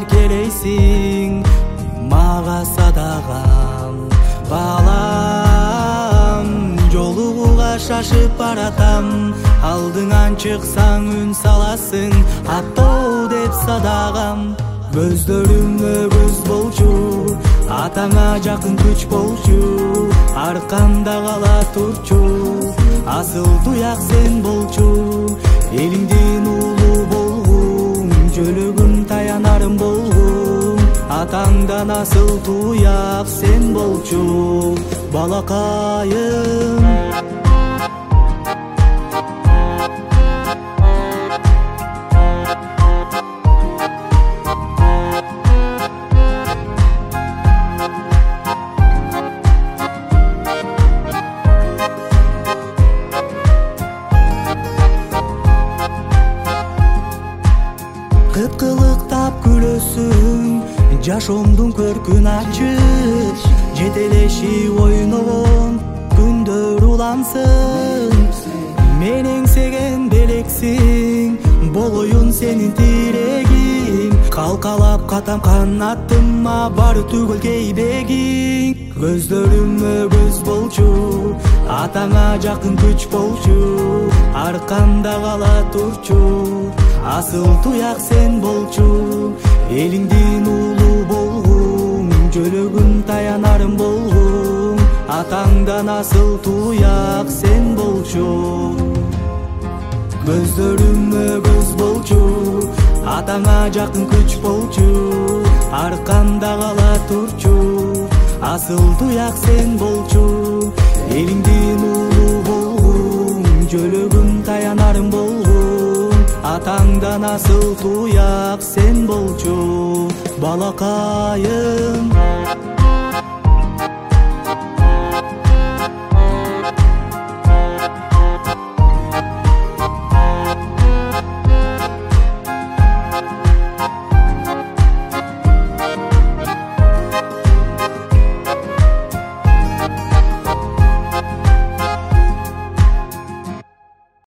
эркелейсиң мага садагам балам жолугуга шашып баратам алдыңан чыксаң үн саласың аттоо деп садагам көздөрүмө көз болчу атаңа жакын күч болчу аркамда кала турчу асыл туяк сен болчу элиңдин уулу болгум жөлөгүм таянарым болгум атаңдан асыл туяк сен болчу балакайым кыткылыктап күлөсүң жашоомдун көркүн ачып жетелешип ойногон күндөр улансын мен эңсеген белексиң болоюн сенин тирегиң калкалап катам канатыма бары түгөл кейбегиң көздөрүмө көз болчу атаңа жакын күч болчу аркамда кала турчу асыл туяк сен болчу элиңдин уулу болгум жөлөгүм таянарым болгум атаңдан асыл туяк сен болчу көздөрүмө көз болчу атаңа жакын күч болчу аркамда кала турчу асыл туяк сен болчу элиңдин уулу болгум жөлөгүм таянарым болгум атаңдан асыл туяк сен болчу балакайым